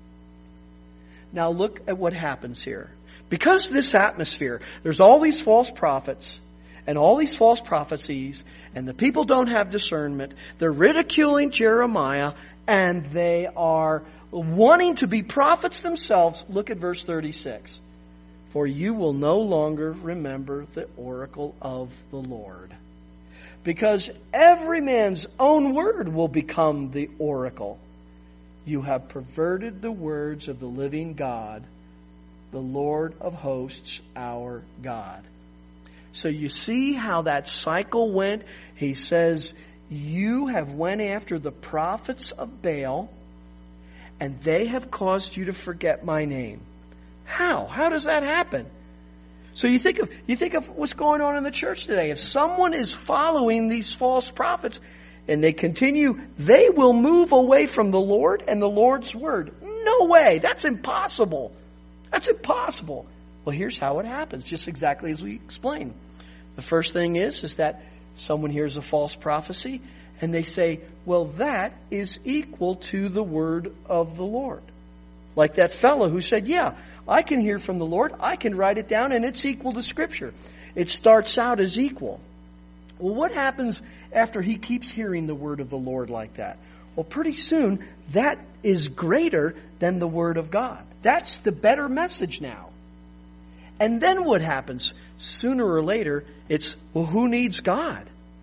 [SPEAKER 1] Now look at what happens here. Because this atmosphere, there's all these false prophets and all these false prophecies, and the people don't have discernment. They're ridiculing Jeremiah, and they are wanting to be prophets themselves. Look at verse 36. For you will no longer remember the oracle of the Lord, because every man's own word will become the oracle. You have perverted the words of the living God, the Lord of hosts, our God. So you see how that cycle went? He says, you have went after the prophets of Baal, and they have caused you to forget my name. How? How does that happen? So you think of what's going on in the church today. If someone is following these false prophets and they continue, they will move away from the Lord and the Lord's word. No way. That's impossible. That's impossible. Well, here's how it happens, just exactly as we explained. The first thing is that someone hears a false prophecy and they say, well, that is equal to the word of the Lord. Like that fellow who said, yeah, I can hear from the Lord, I can write it down, and it's equal to Scripture. It starts out as equal. Well, what happens after he keeps hearing the word of the Lord like that? Well, pretty soon, that is greater than the word of God. That's the better message now. And then what happens? Sooner or later, it's, well, who needs God?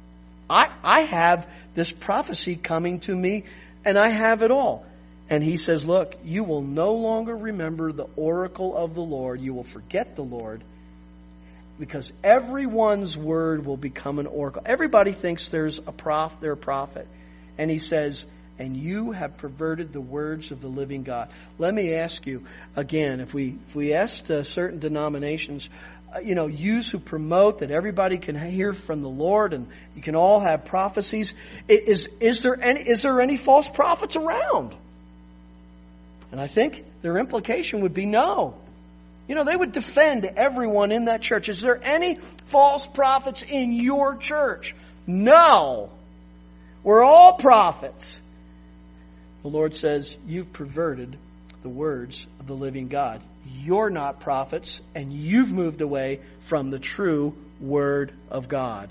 [SPEAKER 1] I have this prophecy coming to me, and I have it all. And he says, look, you will no longer remember the oracle of the Lord. You will forget the Lord, because everyone's word will become an oracle. Everybody thinks they're a prophet. And he says, and you have perverted the words of the living God. Let me ask you again, if we asked certain denominations, yous who promote that everybody can hear from the Lord and you can all have prophecies, is there any false prophets around? And I think their implication would be no. They would defend everyone in that church. Is there any false prophets in your church? No. We're all prophets. The Lord says, you've perverted the words of the living God. You're not prophets, and you've moved away from the true word of God.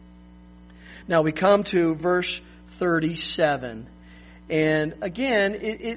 [SPEAKER 1] Now we come to verse 37. And again,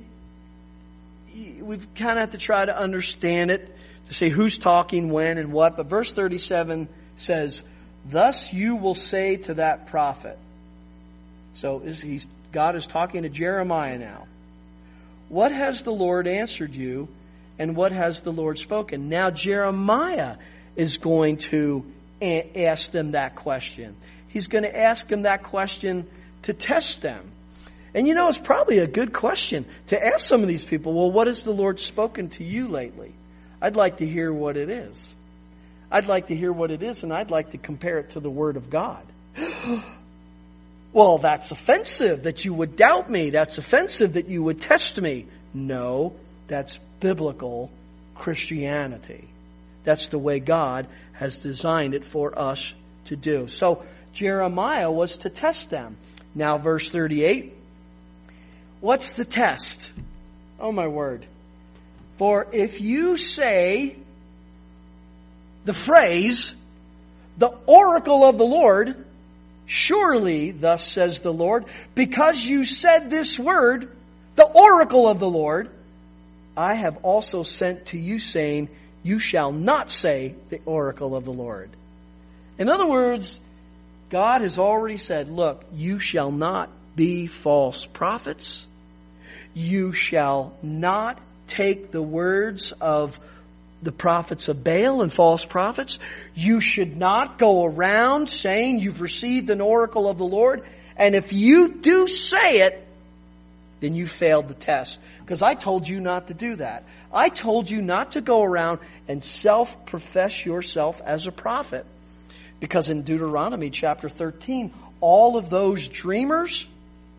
[SPEAKER 1] we've kind of have to try to understand it, to say who's talking when and what. But verse 37 says, thus you will say to that prophet. So God is talking to Jeremiah now. What has the Lord answered you, and what has the Lord spoken? Now Jeremiah is going to ask them that question. He's going to ask them that question to test them. And it's probably a good question to ask some of these people, well, what has the Lord spoken to you lately? I'd like to hear what it is. I'd like to hear what it is, and I'd like to compare it to the Word of God. Well, that's offensive that you would doubt me. That's offensive that you would test me. No, that's biblical Christianity. That's the way God has designed it for us to do. So Jeremiah was to test them. Now verse 38. What's the test? Oh my word. For if you say the phrase, the oracle of the Lord, surely, thus says the Lord, because you said this word, the oracle of the Lord, I have also sent to you, saying, you shall not say the oracle of the Lord. In other words, God has already said, look, you shall not be false prophets. You shall not take the words of the prophets of Baal and false prophets. You should not go around saying you've received an oracle of the Lord. And if you do say it, then you failed the test. Because I told you not to do that. I told you not to go around and self-profess yourself as a prophet. Because in Deuteronomy chapter 13, all of those dreamers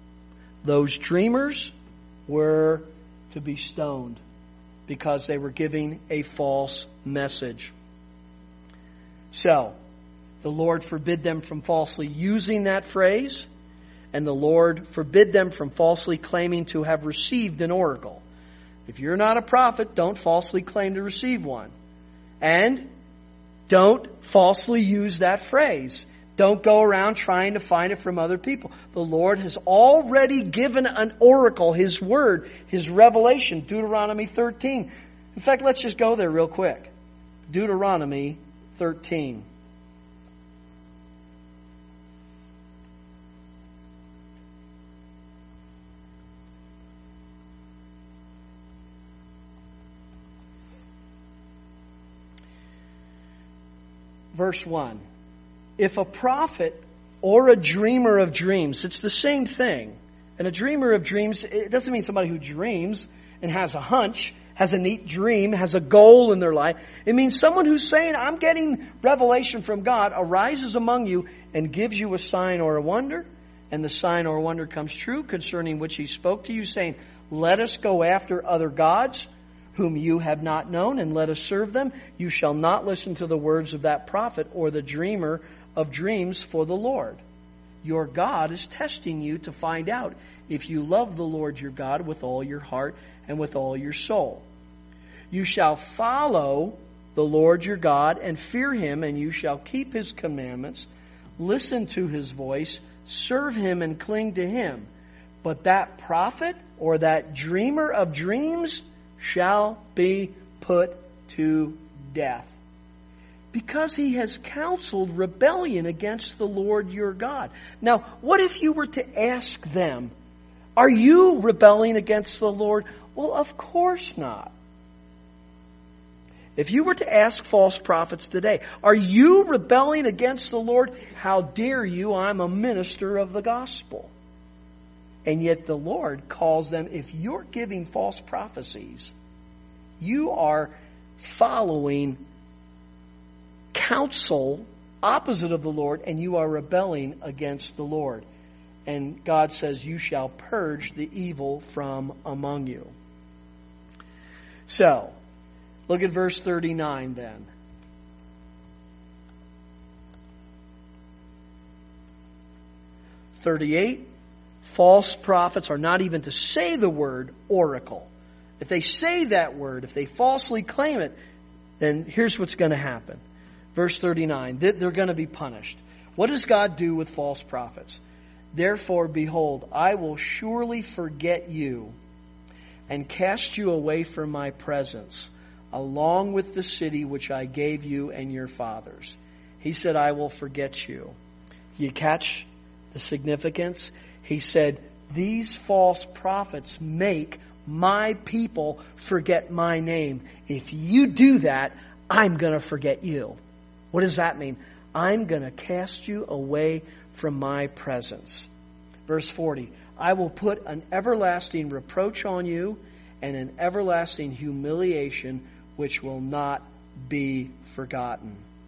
[SPEAKER 1] were to be stoned because they were giving a false message. So, the Lord forbid them from falsely using that phrase, and the Lord forbid them from falsely claiming to have received an oracle. If you're not a prophet, don't falsely claim to receive one. And don't falsely use that phrase. Don't go around trying to find it from other people. The Lord has already given an oracle, His word, His revelation, Deuteronomy 13. In fact, let's just go there real quick. Deuteronomy 13. Verse 1. If a prophet or a dreamer of dreams, it's the same thing. And a dreamer of dreams, it doesn't mean somebody who dreams and has a hunch, has a neat dream, has a goal in their life. It means someone who's saying, I'm getting revelation from God, arises among you and gives you a sign or a wonder. And the sign or wonder comes true, concerning which he spoke to you, saying, let us go after other gods whom you have not known, and let us serve them. You shall not listen to the words of that prophet or the dreamer of dreams, for the Lord your God is testing you to find out if you love the Lord your God with all your heart and with all your soul. You shall follow the Lord your God and fear Him, and you shall keep His commandments, listen to His voice, serve Him and cling to Him. But that prophet or that dreamer of dreams shall be put to death, because he has counseled rebellion against the Lord your God. Now, what if you were to ask them, are you rebelling against the Lord? Well, of course not. If you were to ask false prophets today, are you rebelling against the Lord? How dare you? I'm a minister of the gospel. And yet the Lord calls them, if you're giving false prophecies, you are following counsel opposite of the Lord, and you are rebelling against the Lord. And God says, you shall purge the evil from among you. So, look at verse 39 then. False prophets are not even to say the word oracle. If they say that word, if they falsely claim it, then here's what's going to happen. Verse 39, they're going to be punished. What does God do with false prophets? Therefore, behold, I will surely forget you and cast you away from my presence, along with the city which I gave you and your fathers. He said, I will forget you. Do you catch the significance? He said, these false prophets make my people forget my name. If you do that, I'm going to forget you. What does that mean? I'm going to cast you away from my presence. Verse 40, I will put an everlasting reproach on you and an everlasting humiliation which will not be forgotten.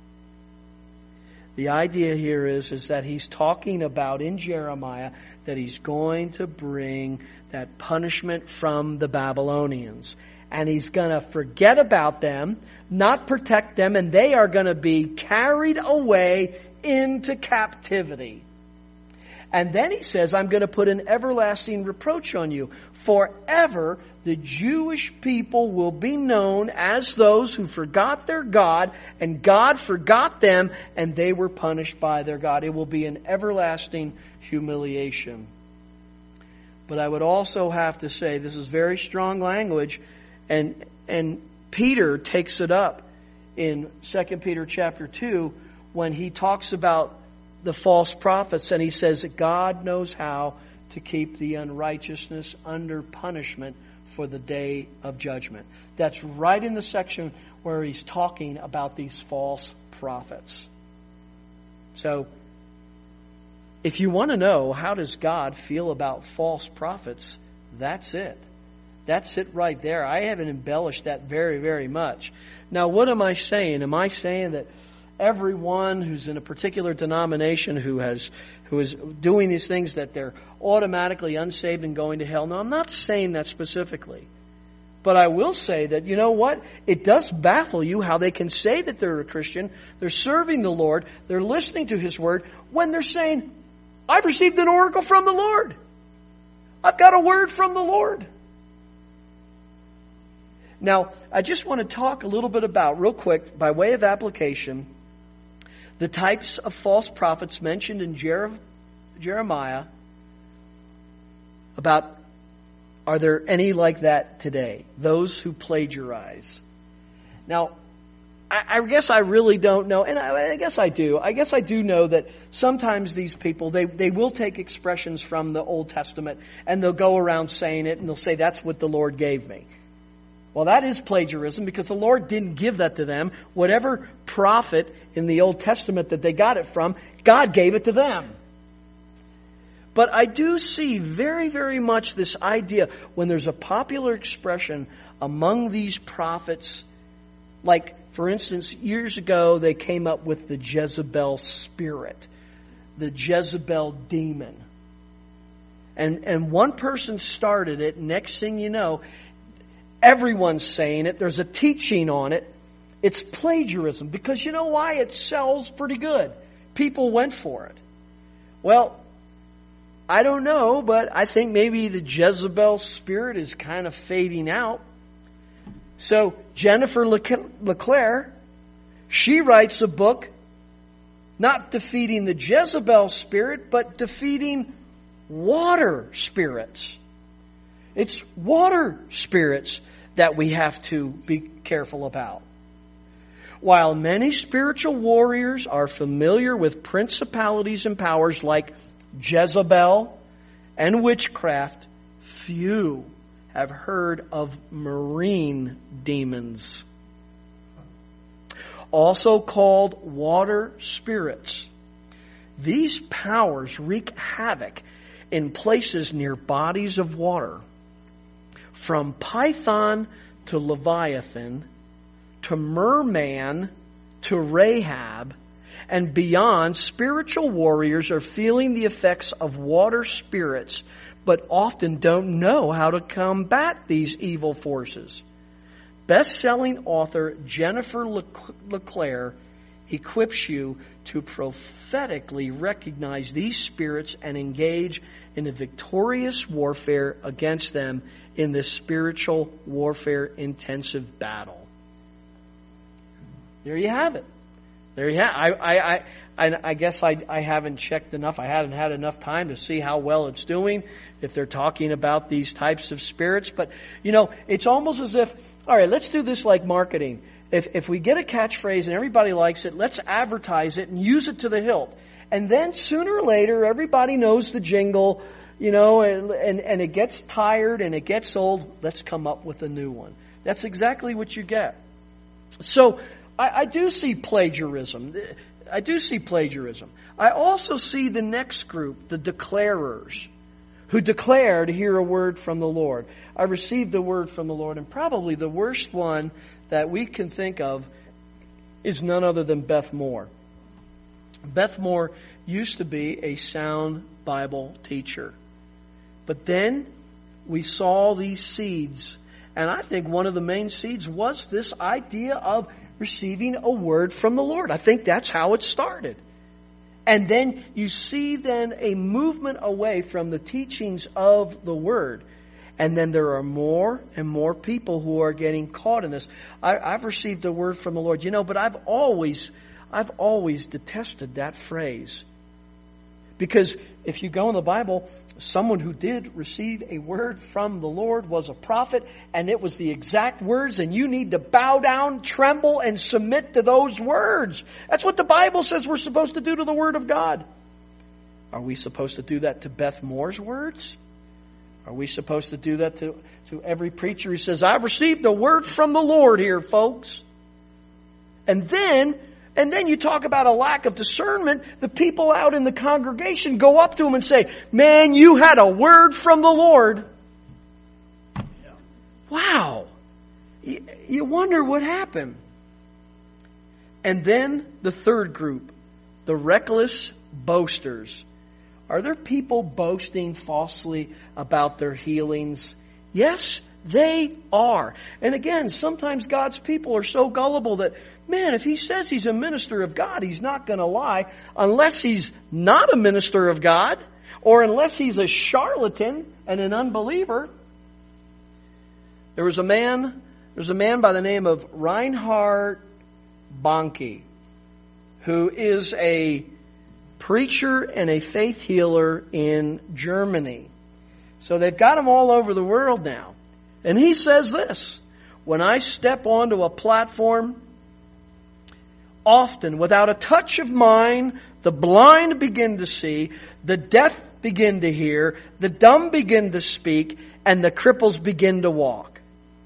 [SPEAKER 1] The idea here is that he's talking about in Jeremiah that he's going to bring that punishment from the Babylonians. And he's going to forget about them, not protect them, and they are going to be carried away into captivity. And then he says, I'm going to put an everlasting reproach on you. Forever, the Jewish people will be known as those who forgot their God, and God forgot them, and they were punished by their God. It will be an everlasting humiliation. But I would also have to say, this is very strong language, and Peter takes it up in 2 Peter chapter 2 when he talks about the false prophets, and he says that God knows how to keep the unrighteousness under punishment for the day of judgment. That's right in the section where he's talking about these false prophets. So, if you want to know how does God feel about false prophets, that's it. That's it right there. I haven't embellished that very, very much. Now, what am I saying? Am I saying that everyone who's in a particular denomination who is doing these things, that they're automatically unsaved and going to hell? No, I'm not saying that specifically. But I will say that, you know what? It does baffle you how they can say that they're a Christian, they're serving the Lord, they're listening to His Word, when they're saying, I've received an oracle from the Lord. I've got a word from the Lord. Now, I just want to talk a little bit about, real quick, by way of application, the types of false prophets mentioned in Jeremiah. About, are there any like that today? Those who plagiarize. Now, I guess I really don't know, and I guess I do. I guess I do know that sometimes these people, they will take expressions from the Old Testament, and they'll go around saying it, and they'll say, that's what the Lord gave me. Well, that is plagiarism, because the Lord didn't give that to them. Whatever prophet in the Old Testament that they got it from, God gave it to them. But I do see very, very much this idea when there's a popular expression among these prophets, like, for instance, years ago they came up with the Jezebel spirit, the Jezebel demon. And one person started it, next thing you know, everyone's saying it. There's a teaching on it. It's plagiarism. Because you know why? It sells pretty good. People went for it. Well, I don't know, but I think maybe the Jezebel spirit is kind of fading out. So Jennifer LeClaire, she writes a book not defeating the Jezebel spirit, but defeating water spirits. It's water spirits that we have to be careful about. While many spiritual warriors are familiar with principalities and powers like Jezebel and witchcraft, few have heard of marine demons, also called water spirits. These powers wreak havoc in places near bodies of water. From Python to Leviathan, to Merman, to Rahab, and beyond, spiritual warriors are feeling the effects of water spirits, but often don't know how to combat these evil forces. Best-selling author Jennifer LeClaire equips you to prophetically recognize these spirits and engage in a victorious warfare against them in this spiritual warfare intensive battle. There you have it. There you have. I guess I haven't checked enough. I haven't had enough time to see how well it's doing, if they're talking about these types of spirits. But, you know, it's almost as if, all right, let's do this like marketing. If we get a catchphrase and everybody likes it, let's advertise it and use it to the hilt. And then sooner or later, everybody knows the jingle, you know, and it gets tired and it gets old. Let's come up with a new one. That's exactly what you get. So I do see plagiarism. I do see plagiarism. I also see the next group, the declarers, who declare to hear a word from the Lord. I received a word from the Lord, and probably the worst one that we can think of is none other than Beth Moore. Beth Moore used to be a sound Bible teacher. But then we saw these seeds. And I think one of the main seeds was this idea of receiving a word from the Lord. I think that's how it started. And then you see then a movement away from the teachings of the Word. And then there are more and more people who are getting caught in this. I've received a word from the Lord, but I've always detested that phrase. Because if you go in the Bible, someone who did receive a word from the Lord was a prophet, and it was the exact words, and you need to bow down, tremble, and submit to those words. That's what the Bible says we're supposed to do to the Word of God. Are we supposed to do that to Beth Moore's words? Are we supposed to do that to every preacher who says, I've received a word from the Lord here, folks? And then you talk about a lack of discernment. The people out in the congregation go up to him and say, man, you had a word from the Lord. Wow. You wonder what happened. And then the third group, the reckless boasters. Are there people boasting falsely about their healings? Yes, they are. And again, sometimes God's people are so gullible that, man, if he says he's a minister of God, he's not going to lie unless he's not a minister of God or unless he's a charlatan and an unbeliever. There's a man by the name of Reinhard Bonnke, who is a preacher and a faith healer in Germany. So they've got him all over the world now. And he says this, when I step onto a platform, often without a touch of mine, the blind begin to see, the deaf begin to hear, the dumb begin to speak, and the cripples begin to walk.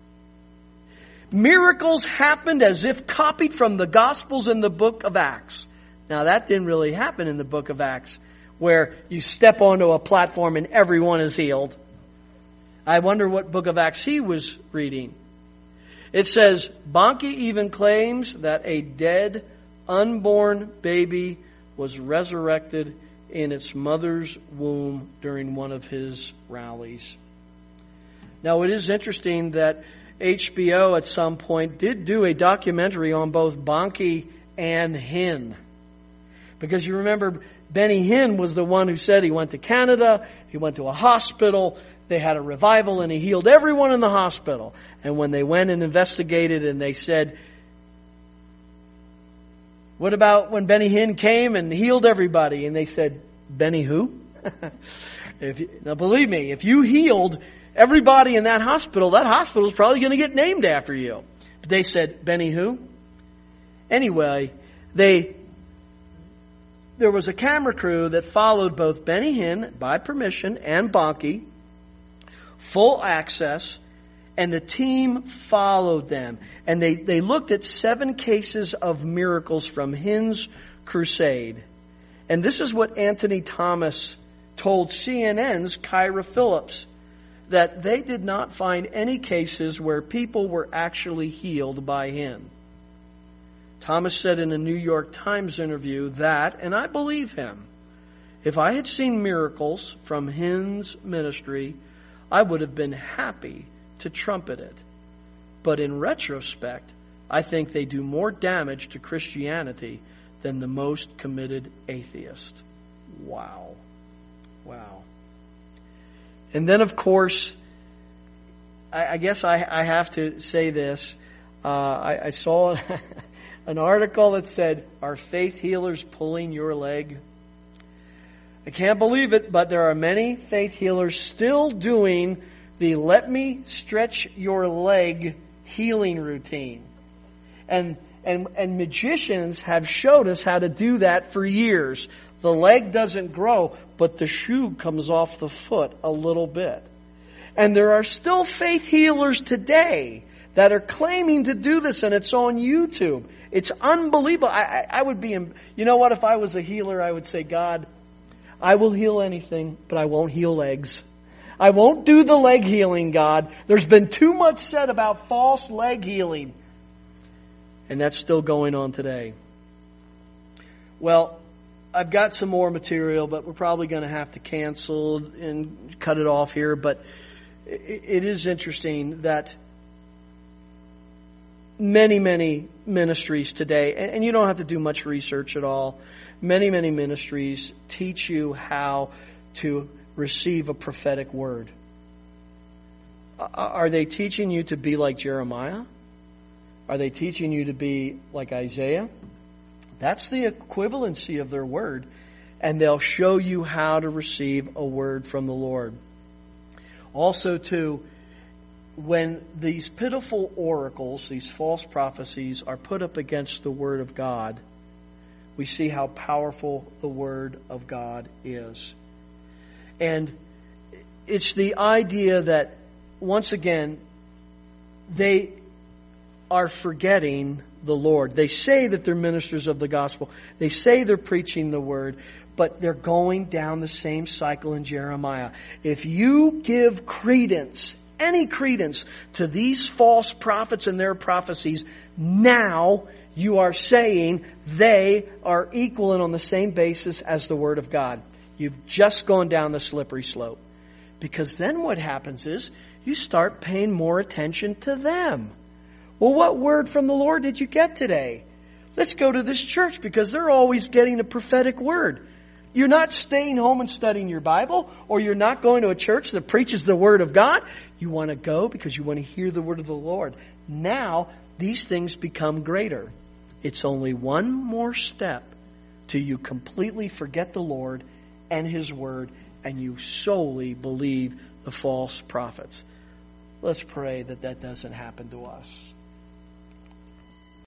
[SPEAKER 1] Miracles happened as if copied from the Gospels in the book of Acts. Now that didn't really happen in the book of Acts, where you step onto a platform and everyone is healed. I wonder what book of Acts he was reading. It says, Bonnke even claims that a dead, unborn baby was resurrected in its mother's womb during one of his rallies. Now it is interesting that HBO at some point did do a documentary on both Bonnke and Hinn. Because you remember, Benny Hinn was the one who said he went to Canada, he went to a hospital, they had a revival, and he healed everyone in the hospital. And when they went and investigated and they said, what about when Benny Hinn came and healed everybody? And they said, Benny who? Now believe me, if you healed everybody in that hospital is probably going to get named after you. But they said, Benny who? Anyway, there was a camera crew that followed both Benny Hinn, by permission, and Bonnke, full access, and the team followed them. And they looked at 7 cases of miracles from Hinn's crusade. And this is what Anthony Thomas told CNN's Kyra Phillips, that they did not find any cases where people were actually healed by Hinn. Thomas said in a New York Times interview that, and I believe him, if I had seen miracles from Hinn's ministry, I would have been happy to trumpet it. But in retrospect, I think they do more damage to Christianity than the most committed atheist. Wow. Wow. And then, of course, I guess I have to say this. I saw an article that said, are faith healers pulling your leg? I can't believe it, but there are many faith healers still doing the let me stretch your leg healing routine. And magicians have showed us how to do that for years. The leg doesn't grow, but the shoe comes off the foot a little bit. And there are still faith healers today that are claiming to do this, and it's on YouTube. It's unbelievable. I would be, you know what, if I was a healer, I would say, God, I will heal anything, but I won't heal legs. I won't do the leg healing, God. There's been too much said about false leg healing. And that's still going on today. Well, I've got some more material, but we're probably going to have to cancel and cut it off here. But it is interesting that many ministries today, and you don't have to do much research at all, many ministries teach you how to receive a prophetic word. Are they teaching you to be like Jeremiah? Are they teaching you to be like Isaiah? That's the equivalency of their word. And they'll show you how to receive a word from the Lord. Also, too, when these pitiful oracles, these false prophecies, are put up against the Word of God, we see how powerful the Word of God is. And it's the idea that, once again, they are forgetting the Lord. They say that they're ministers of the gospel. They say they're preaching the Word, but they're going down the same cycle in Jeremiah. If you give credence, any credence, to these false prophets and their prophecies, now you are saying they are equal and on the same basis as the Word of God. You've just gone down the slippery slope. Because then what happens is you start paying more attention to them. Well, what word from the Lord did you get today? Let's go to this church because they're always getting a prophetic word. You're not staying home and studying your Bible, or you're not going to a church that preaches the Word of God. You want to go because you want to hear the word of the Lord. Now, these things become greater. It's only one more step till you completely forget the Lord and His Word, and you solely believe the false prophets. Let's pray that that doesn't happen to us.